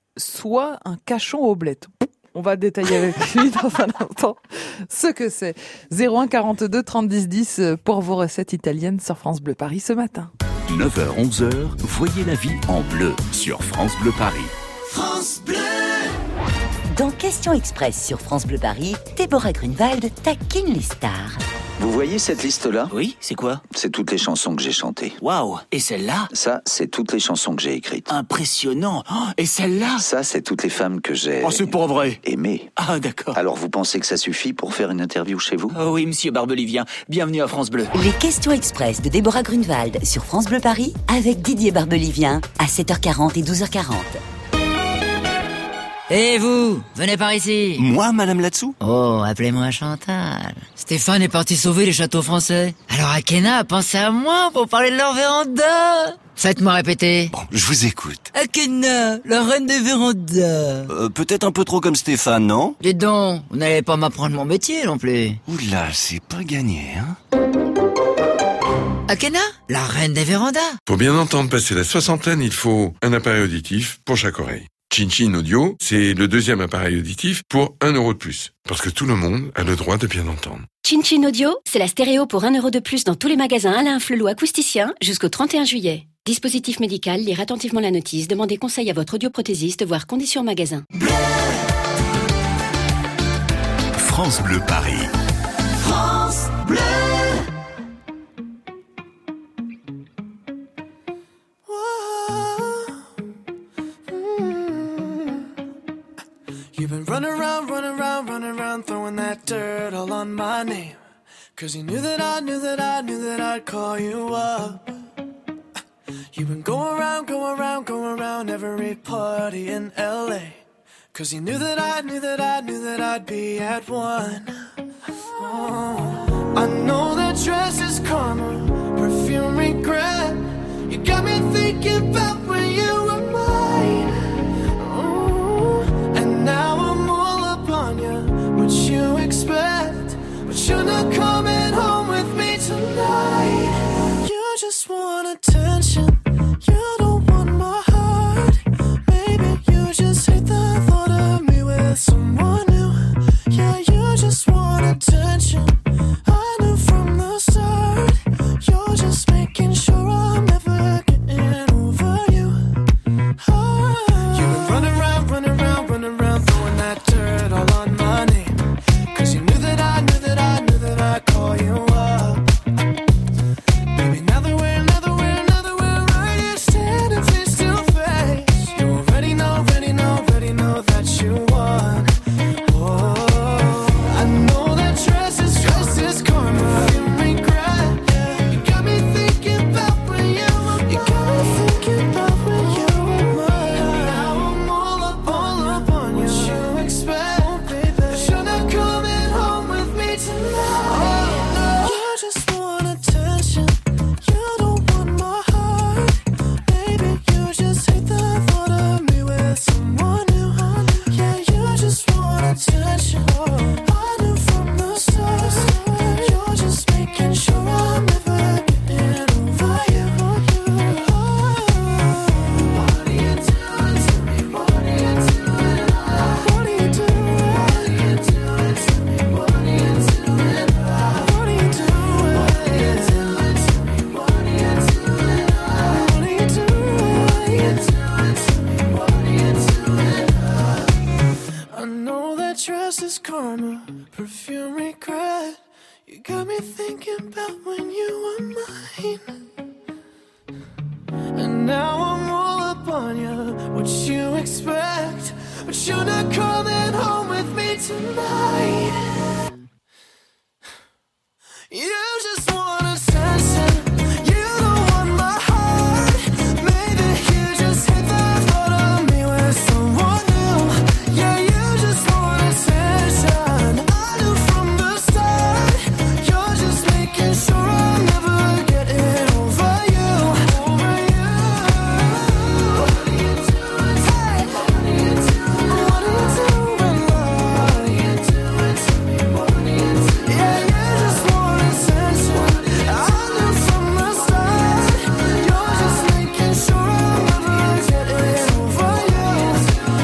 soit un cachon au bled. On va détailler avec lui dans un instant ce que c'est. zéro un quarante-deux trente dix dix pour vos recettes italiennes sur France Bleu Paris ce matin. neuf heures onze heures, voyez la vie en bleu sur France Bleu Paris. Dans Question Express sur France Bleu Paris, Déborah Grunewald taquine les stars. Vous voyez cette liste-là ? Oui, c'est quoi ? C'est toutes les chansons que j'ai chantées. Waouh. Et celle-là ? Ça, c'est toutes les chansons que j'ai écrites. Impressionnant. Oh, et celle-là ? Ça, c'est toutes les femmes que j'ai... Oh, c'est pas vrai. Aimées. Ah, d'accord. Alors, vous pensez que ça suffit pour faire une interview chez vous ? Oh oui, monsieur Barbelivien. Bienvenue à France Bleu. Les questions express de Déborah Grunewald sur France Bleu Paris avec Didier Barbelivien à sept heures quarante et douze heures quarante. Et vous, venez par ici. Moi, madame Latsou ? Oh, appelez-moi Chantal. Stéphane est parti sauver les châteaux français. Alors Akena, pensez à moi pour parler de leur véranda. Faites-moi répéter. Bon, je vous écoute. Akena, la reine des vérandas. Euh, peut-être un peu trop comme Stéphane, non ? Dites donc, vous n'allez pas m'apprendre mon métier non plus. Oula, c'est pas gagné, hein ? Akena, la reine des vérandas. Pour bien entendre passer la soixantaine, il faut un appareil auditif pour chaque oreille. Chin Chin Audio, c'est le deuxième appareil auditif pour un euro de plus. Parce que tout le monde a le droit de bien entendre. Chin Chin Audio, c'est la stéréo pour un euro de plus dans tous les magasins Alain Flelou acousticien jusqu'au trente et un juillet. Dispositif médical, lire attentivement la notice, demandez conseil à votre audioprothésiste, voire conditions magasin. France Bleu Paris. France Bleu. You've been running around, running around, running around, throwing that dirt all on my name. Cause you knew that I knew that I knew that I'd call you up. You've been going around, going around, going around every party in L A. Cause you knew that I knew that I knew that I'd be at one. Oh, I know that dress is karma, perfume regret. You got me thinking about when you were mine. Now I'm all up on you, what you expect. But you're not coming home with me tonight. You just want attention, you don't want my heart. Maybe you just hate the thought of me with someone new. Yeah, you just want attention, I knew from the start. You're just making sure I'm never getting over you. Oh. You've been running around, running around, running around, throwing that dirt all on my name. Cause you knew that I knew that I knew that I'd call you up. Baby, now that we're, now that we're, now that we're right here standing face to face, you already know, already know, already know that you won. Oh, I know that dress is, dress is karma, you regret. You got me thinking about when you were mine. You got me thinking about when you were mine. Now I'm all up, all up on you. What you expect, baby? But you're not coming home with me tonight. Oh, no. You just want attention, you don't want my heart. Maybe you just hate the thought of me with someone new. Yeah, you just want attention, I knew from the start. You're just making sure I'm never getting over you. Oh, what are you doing to me? What are you doing? What are you doing? What are you doing to me? What are you doing? What are you doing? What are you doing to me? What are you doing? What are you doing? What are you doing to me? What are you doing? I know that dress is karma, perfume regret. You got me thinking about when you were mine. And now I'm all up on you, what you expect. But you're not coming home with me tonight. You just want attention, you don't want my heart. Maybe you just hate the thought of me with someone new. Yeah, you just want attention, I knew from the start. You're just making sure I'm never getting over you. Over you. What are you doing? Hey. What are you doing? What are you doing, love? What are you doing to me? What are you doing? Yeah, you just want attention, I knew from the start. You're just making sure I'm never getting over you.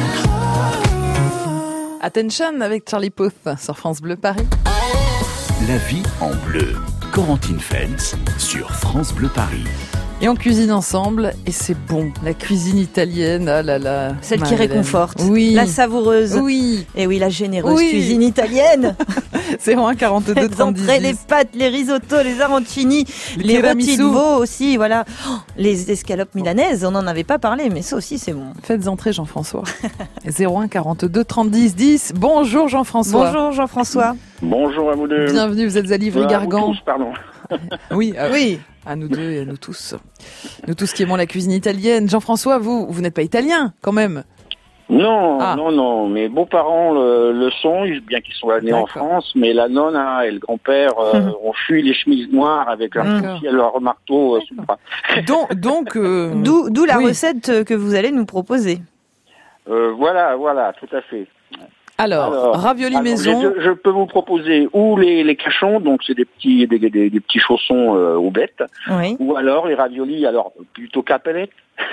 Oh. Attention avec Charlie Puth sur France Bleu Paris. La vie en bleu. Corentine Feltz sur France Bleu Paris. Et on cuisine ensemble et c'est bon. La cuisine italienne, ah là là. Celle qui réconforte. Oui. La savoureuse. Oui. Et oui, la généreuse oui. cuisine italienne. zéro un quarante-deux Les trente dix entrées, les dix. pâtes, les risottos, les arancini, Les les rôtis de tiramisu. veau aussi, voilà. Oh, les escalopes milanaises, on n'en avait pas parlé, mais ça aussi c'est bon. Faites entrer Jean-François. zéro un quarante-deux trente dix dix. Bonjour Jean-François. Bonjour Jean-François. Bonjour à vous deux. Bienvenue, vous êtes à Livry-Gargan. À vous tous, pardon. Oui, à, oui. à nous deux et à nous tous. Nous tous qui aimons la cuisine italienne. Jean-François, vous, vous n'êtes pas italien quand même. Non, Ah. non, non. Mes beaux-parents le, le sont, bien qu'ils sont nés en D'accord. France, mais la nonna et le grand-père euh, Mhm. ont fui les chemises noires avec leur D'accord. fusil à leur marteau euh, sous le bras. Donc, donc euh, D'où d'où la oui. recette que vous allez nous proposer. Euh, voilà, voilà, tout à fait. Alors, ravioli alors, maison. j'ai deux- je peux vous proposer ou les, les cachons, donc c'est des petits des, des, des petits chaussons euh, aux bêtes, Oui. ou alors les raviolis, alors plutôt capelette,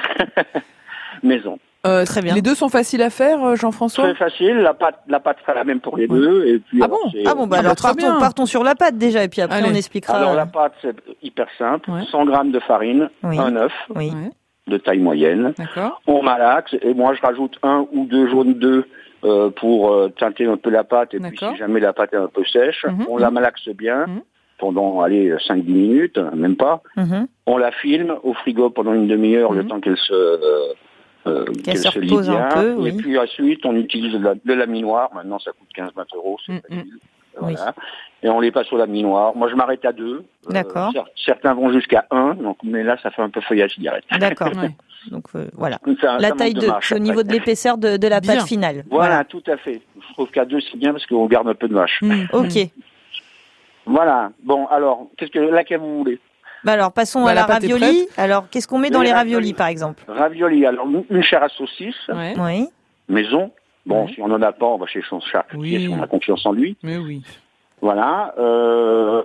maison. Euh, Très bien. Les deux sont faciles à faire, euh, Jean-François. Très facile, la pâte, la pâte sera la même pour les Ouais. deux. Et puis, Ah alors, bon c'est- Ah bon, bah Ah alors bah, très bien. partons, partons sur la pâte déjà, et puis après Allez. on expliquera. Alors la pâte, c'est hyper simple. Ouais. cent grammes de farine, Oui. un œuf Oui. Ouais, de taille moyenne. d'accord. On malaxe et moi je rajoute un ou deux jaunes d'œufs euh, pour euh, teinter un peu la pâte. Et puis D'accord. si jamais la pâte est un peu sèche, Mhm. on la malaxe bien Mhm. pendant allez cinq dix minutes, même pas. Mhm. On la filme au frigo pendant une demi-heure le Mhm. temps qu'elle se euh, euh, Qu'elle se lie repose un bien. peu, Et oui. puis ensuite on utilise de la- le laminoir. Maintenant ça coûte quinze vingt euros, c'est Mhm. facile. Oui. Voilà. Et on les passe au laminoir. Moi, je m'arrête à deux. Euh, D'accord. cer- certains vont jusqu'à un, donc, mais là, ça fait un peu feuillage cigarette. D'accord. Ouais. Donc euh, voilà. Ça- La ça taille manque deux, mâche c'est au après. niveau de l'épaisseur de, de la Bien. pâte finale. Voilà, tout à fait. Je trouve qu'à deux, c'est bien parce qu'on garde un peu de mâche. Mmh. Ok. Voilà. Bon, alors, qu'est-ce que laquelle vous voulez? Bah alors passons Bah, à la la pâte est ravioli. Alors qu'est-ce qu'on met dans Les les raviolis. raviolis par exemple? Ravioli. Alors, une- une chair à saucisse, Ouais. Oui. maison. Bon, Ouais. si on en a pas, on va chez son charcutier, Oui. si on a confiance en lui. Mais oui. Voilà. Euh,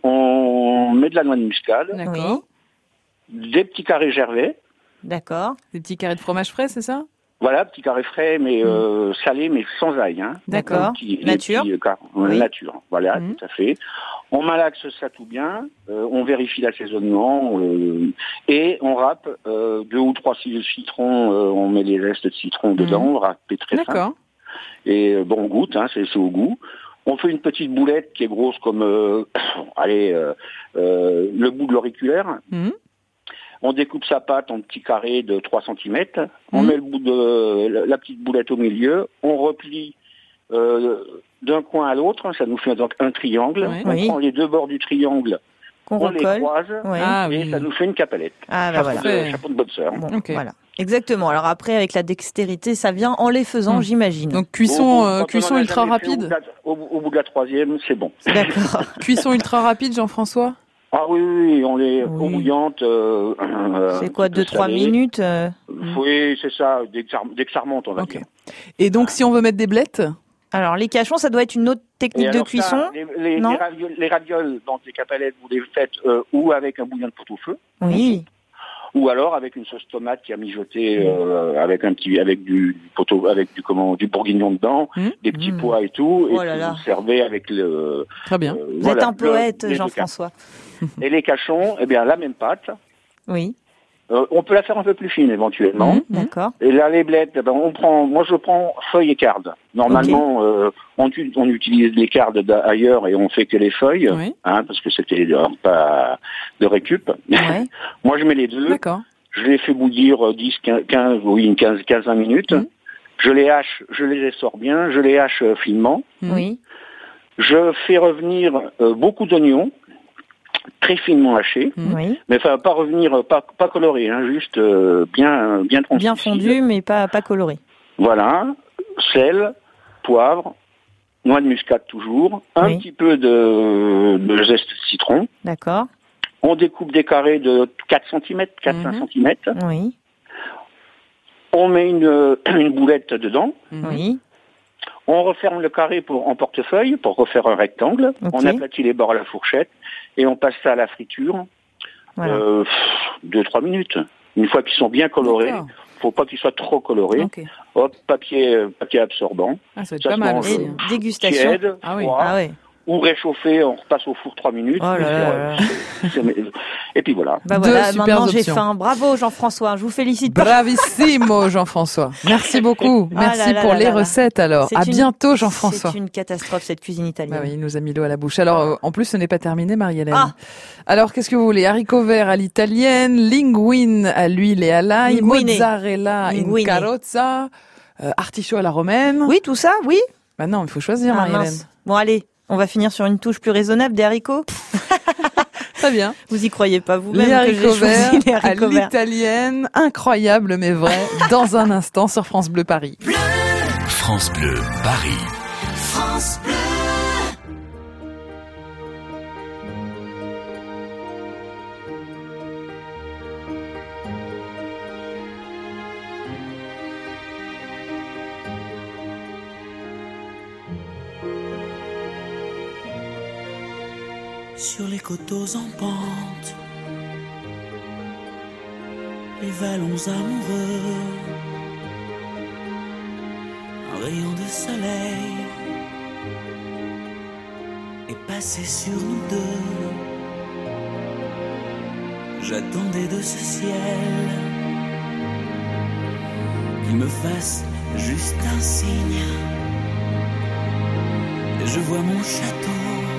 on met de la noix de muscade, D'accord. des petits carrés gervais. D'accord. Des petits carrés de fromage frais, c'est ça? Voilà, petits carrés frais, mais euh, salés, mais sans ail. Hein. D'accord. Les petits- les Nature. petits, euh, car- ouais, Oui. Nature, voilà, Mhm. tout à fait. On malaxe ça tout bien, euh, on vérifie l'assaisonnement, euh, et on râpe euh, deux ou trois ci- citrons, euh, on met les restes de citron dedans, râpé très fin. D'accord. Et euh, bon, on goûte, hein, c'est c'est au goût. On fait une petite boulette qui est grosse comme, euh, allez, euh, euh, le bout de l'auriculaire. Mhm. On découpe sa pâte en petits carrés de trois centimètres. On Mhm. met le bout de la, la petite boulette au milieu. On replie euh, d'un coin à l'autre. Ça nous fait donc un triangle. Ouais. On Oui. prend les deux bords du triangle. Qu'on On les recolle. croise. Ouais. Ah Et oui. ça nous fait une capelette. Ah bah chapeau, voilà. de, chapeau de bonne sœur. Bon, Ok. voilà. Exactement. Alors après, avec la dextérité, ça vient en les faisant, Hmm. j'imagine. Donc cuisson, Au bout- euh, quand on cuisson en a ultra jamais fait, rapide. Au bout, de la, au bout- au bout de la troisième, c'est bon. D'accord. Cuisson ultra rapide, Jean-François. Ah oui, oui, oui, on est Oui. eau bouillante. Euh, euh, C'est quoi, un peu deux trois salé. minutes euh, Oui, c'est ça. Dès que ça, dès que ça remonte, on va Ok. dire. Et donc, si on veut mettre des blettes, Alors les cachons, ça doit être une autre Et technique de alors cuisson. ça, les, les, Non les ravioles, les ravioles, donc les capelettes, vous les faites euh, ou avec un bouillon de pot-au-feu, Oui. ou alors avec une sauce tomate qui a mijoté euh, avec un petit, avec du, du poteau, avec du comment, du bourguignon dedans, Mmh. des petits Mmh. pois et tout, et Oh là puis là. vous servez avec le. très bien. euh, Vous voilà, êtes un le- poète, les deux Jean-François. cas. Et les cachons, eh bien la même pâte. Oui. Euh, on peut la faire un peu plus fine éventuellement. Mmh. D'accord. Et là, les blettes, eh ben, on prend, moi je prends feuilles et cardes. Normalement, euh, on, tu- on utilise les cardes d'a- ailleurs et on fait que les feuilles, Oui. hein, parce que c'était euh, pas de récup. Ouais. Moi, je mets les deux. D'accord. Je les fais bouillir euh, dix, quinze, oui, quinze, quinze, vingt minutes. Mhm. Je les hache, je les essore bien, je les hache euh, finement. Mhm. Oui. Je fais revenir euh, beaucoup d'oignons, très finement hachés, Mhm. Oui. mais enfin pas revenir, euh, pas, pas colorés, hein, juste euh, bien, bien translucides. Bien fondu, mais pas pas coloré. Voilà, sel, poivre, noix de muscade toujours, un Oui. petit peu de, de zeste de citron. D'accord. On découpe des carrés de quatre centimètres, quatre à cinq Mhm. centimètres. Oui. On met une, euh, une boulette dedans. Mhm. Oui. On referme le carré pour, en portefeuille pour refaire un rectangle. Ok. On aplatit les bords à la fourchette et on passe ça à la friture. Voilà. Euh, pff, deux, trois minutes. Une fois qu'ils sont bien colorés, D'accord. faut pas qu'ils soient trop colorés. Ok. Hop, papier, euh, papier absorbant. Ah, ça va être Ça pas se mal mange, aussi. Et hein. dégustation. Tiède, Ah oui. froid, Ah ouais. ou réchauffer, on repasse au four trois minutes. Oh là là là. Et puis voilà. Bah voilà, Deux maintenant super j'ai options. faim. Bravo Jean-François, je vous félicite. Bravissimo Jean-François. Merci beaucoup. Ah Merci là là pour là les là là. recettes alors. C'est À une- bientôt Jean-François. C'est une catastrophe cette cuisine italienne. Bah oui, il nous a mis l'eau à la bouche. Alors, euh, en plus, ce n'est pas terminé, Marie-Hélène. Ah. Alors, qu'est-ce que vous voulez? Haricots verts à l'italienne, linguine à l'huile et à l'ail, Linguine. mozzarella in Linguine. carrozza, euh, artichaut à la romaine. Oui, tout ça, oui. Bah non, il faut choisir, Ah, Marie-Hélène. mince. Bon allez, on va finir sur une touche plus raisonnable, des haricots. Très bien. Vous y croyez pas vous-même Les que haricots j'ai verts choisi les à haricots verts. l'italienne, incroyable mais vrai, dans un instant sur France Bleu Paris. France Bleu, Paris. France Bleu. Sur les coteaux en pente, les vallons amoureux, un rayon de soleil est passé sur nous deux. J'attendais de ce ciel qu'il me fasse juste un signe. Je vois mon château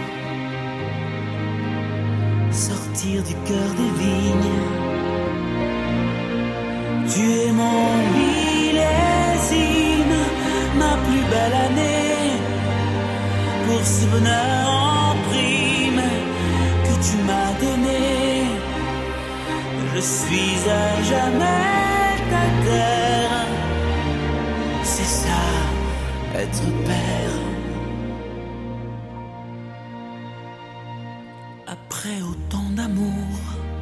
sortir du cœur des vignes. Tu es mon millésime, ma plus belle année, pour ce bonheur en prime que tu m'as donné. Je suis à jamais ta terre, c'est ça, être père. Après autant d'amour,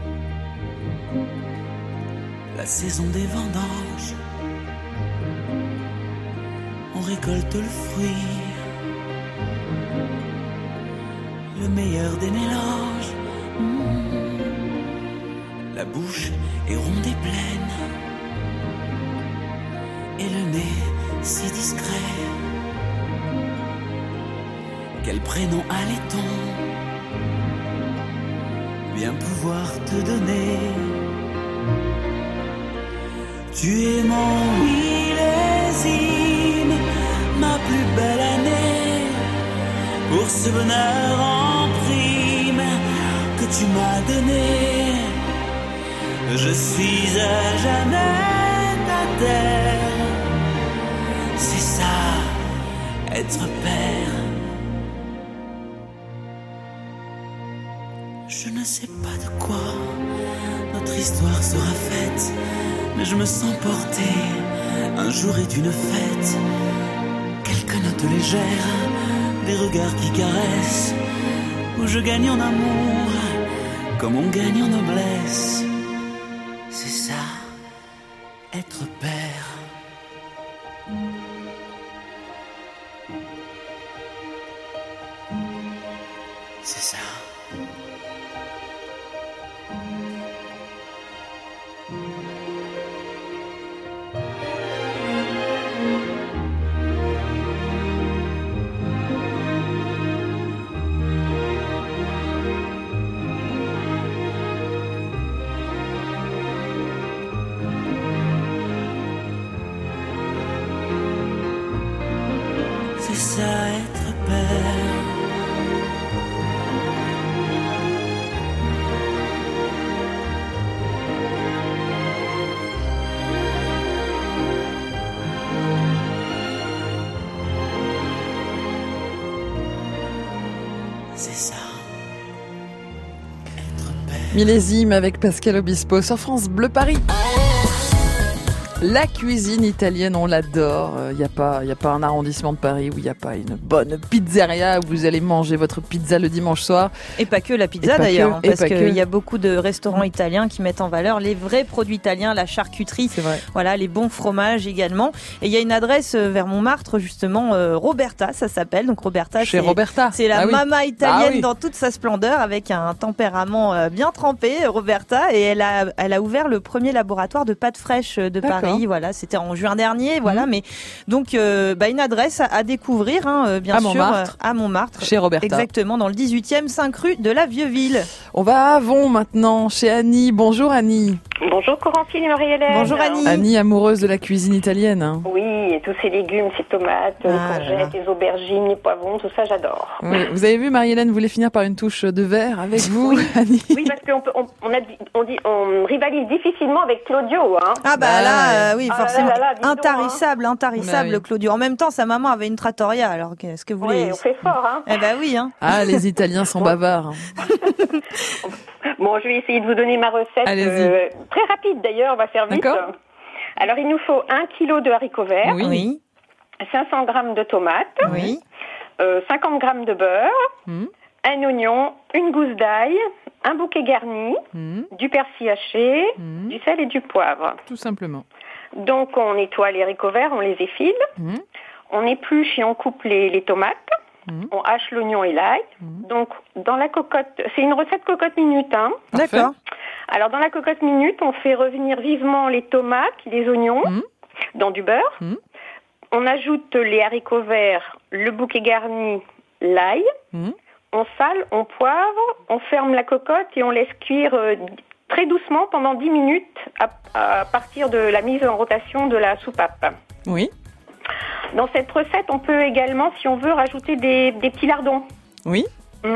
la saison des vendanges, on récolte le fruit, le meilleur des mélanges. Mmh. La bouche est ronde et pleine, et le nez si discret. Quel prénom allait-on bien pouvoir te donner? Tu es mon millésime, ma plus belle année, pour ce bonheur en prime que tu m'as donné. Je suis à jamais ta terre, c'est ça, être père. Je ne sais pas de quoi notre histoire sera faite, mais je me sens porté. Un jour est une fête, quelques notes légères, des regards qui caressent, où je gagne en amour, comme on gagne en noblesse. C'est ça, être père. C'est ça. C'est ça, être père. C'est ça. Millésime avec Pascal Obispo sur France Bleu Paris. La cuisine italienne, on l'adore. Il n'y a pas, il y a pas un arrondissement de Paris où il n'y a pas une bonne pizzeria où vous allez manger votre pizza le dimanche soir. Et pas que la Et pizza pas d'ailleurs, que, hein, et parce pas qu'il que. y a beaucoup de restaurants italiens qui mettent en valeur les vrais produits italiens, la charcuterie, c'est vrai. Voilà, les bons fromages également. Et il y a une adresse euh, vers Montmartre justement, euh, Roberta, ça s'appelle. Donc Roberta, Chez c'est, Roberta. c'est la Ah oui. mama italienne Ah oui. dans toute sa splendeur, avec un tempérament euh, bien trempé, Roberta. Et elle a, elle a ouvert le premier laboratoire de pâtes fraîches de D'accord. Paris. Paris. Voilà, c'était en juin dernier. Voilà, mais donc euh, bah, une adresse à, à découvrir, hein, bien à sûr, Montmartre. à Montmartre, chez Roberta. Exactement, dans le dix-huitième, cinq rue de la Vieux-Ville. On va à Avon maintenant, chez Annie. Bonjour Annie. Bonjour Corentine et Marie-Hélène. Bonjour Annie. Annie, amoureuse de la cuisine italienne. Hein. Oui, et tous ces légumes, ces tomates, Ah, les courgettes, les aubergines, les poivrons, tout ça, j'adore. Oui, vous avez vu, Marie-Hélène voulait finir par une touche de verre avec vous, oui. Annie. Oui, parce qu'on peut, on, on, a, on, dit, on rivalise difficilement avec Claudio. Hein. Ah bah, bah là, euh, oui, ah forcément, là là là, intarissable, hein. intarissable, bah oui. Claudio. En même temps, sa maman avait une trattoria, alors qu'est-ce que vous voulez? Oui, on fait fort, hein. Eh ben oui, hein. Ah, les Italiens sont bavards. Bon, je vais essayer de vous donner ma recette. Euh, très rapide d'ailleurs, on va faire vite. D'accord. Alors, il nous faut un kilo de haricots verts. Oui. oui. cinq cents grammes de tomates. Oui. Euh, cinquante grammes de beurre. Mmh. Un oignon, une gousse d'ail, un bouquet garni, mmh. du persil haché, mmh. du sel et du poivre. Tout simplement. Donc, on nettoie les haricots verts, on les effile. Mmh. On épluche et on coupe les, les tomates. Mmh. On hache l'oignon et l'ail. Mmh. Donc, dans la cocotte, c'est une recette cocotte minute, hein. D'accord. Alors, dans la cocotte minute, on fait revenir vivement les tomates, les oignons, mmh. dans du beurre. Mmh. On ajoute les haricots verts, le bouquet garni, l'ail. Mmh. On sale, on poivre, on ferme la cocotte et on laisse cuire euh, très doucement pendant dix minutes à, à partir de la mise en rotation de la soupape. Oui. Dans cette recette, on peut également, si on veut, rajouter des, des petits lardons. Oui. Mmh.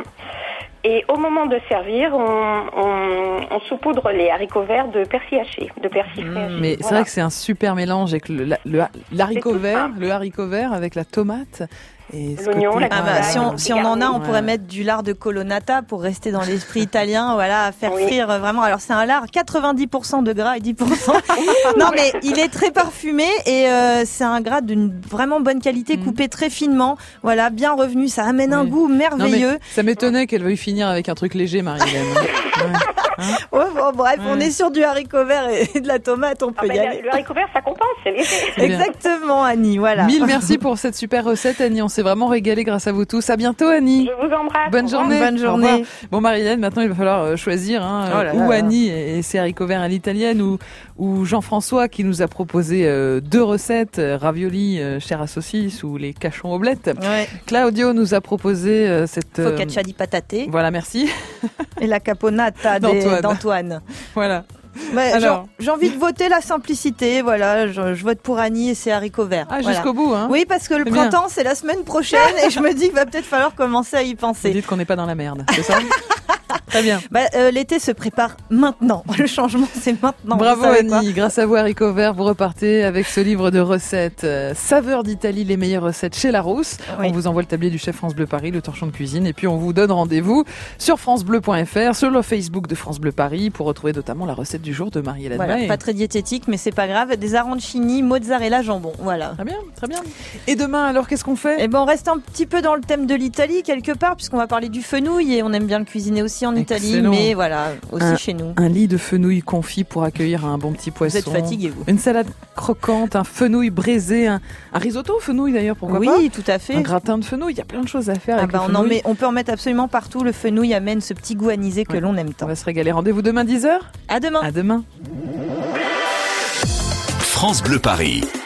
Et au moment de servir, on, on, on saupoudre les haricots verts de persil haché, de persil frais haché. Mais voilà. c'est vrai que c'est un super mélange avec le, le, l'haricot vert, le haricot vert avec la tomate. Et l'oignon, la ah bah, si, on, si on en a, on ouais. pourrait mettre du lard de colonnata pour rester dans l'esprit italien, voilà, faire oui. frire vraiment. Alors c'est un lard quatre-vingt-dix pour cent de gras et dix pour cent. Non mais il est très parfumé et euh, c'est un gras d'une vraiment bonne qualité, mmh. coupé très finement, voilà, bien revenu. Ça amène oui. un goût merveilleux. Non, ça m'étonnait qu'elle veuille finir avec un truc léger, Marie-Hélène. ouais. Hein ouais, bon, bref, ouais. on est sur du haricot vert et de la tomate, on peut ah y bah, aller. Le haricot vert, ça compense, c'est léger. Exactement, Annie, voilà. Mille merci pour cette super recette, Annie. On s'est vraiment régalé grâce à vous tous. À bientôt, Annie. Je vous embrasse. Bonne journée. Bonne journée. Bon, Marie-Hélène, maintenant il va falloir choisir hein, oh là ou là Annie là. et ses haricots verts à l'italienne ou, ou Jean-François qui nous a proposé euh, deux recettes, euh, ravioli, euh, chair à saucisse ou les cachons oblettes. Ouais. Claudio nous a proposé euh, cette... Euh, focaccia di patate. Voilà, merci. Et la caponata d'Antoine. d'Antoine. Voilà. Ouais, Alors, j'ai envie de voter la simplicité, voilà, je, je vote pour Annie et ses haricots verts. Ah, voilà. Jusqu'au bout, hein. Oui, parce que le c'est printemps, bien. C'est la semaine prochaine et je me dis qu'il va peut-être falloir commencer à y penser. Vous dites qu'on n'est pas dans la merde, c'est ça? Très bien. Bah, euh, l'été se prépare maintenant. Le changement, c'est maintenant. Bravo Annie. Grâce à vous, haricots verts, vous repartez avec ce livre de recettes. Euh, Saveurs d'Italie, les meilleures recettes chez Larousse. Oui. On vous envoie le tablier du chef France Bleu Paris, le torchon de cuisine. Et puis, on vous donne rendez-vous sur francebleu point f r, sur le Facebook de France Bleu Paris, pour retrouver notamment la recette du jour de Marie-Hélène. Voilà, May. Pas très diététique, mais c'est pas grave. Des arancini, mozzarella, jambon. Voilà. Très bien, très bien. Et demain, alors, qu'est-ce qu'on fait? Eh ben, on reste un petit peu dans le thème de l'Italie, quelque part, puisqu'on va parler du fenouil et on aime bien le cuisiner aussi en Italie. Excellent. Mais voilà, aussi un, chez nous. Un lit de fenouil confit pour accueillir un bon petit poisson. Vous êtes fatigué, vous. Une salade croquante, un fenouil braisé, un, un risotto au fenouil d'ailleurs, pourquoi oui, pas? Oui, tout à fait. Un gratin de fenouil, il y a plein de choses à faire ah avec bah le on, en fenouil. met, on peut en mettre absolument partout. Le fenouil amène ce petit goût anisé que ouais. l'on aime tant. On va se régaler. Rendez-vous demain dix heures. À demain. À demain. France Bleu Paris.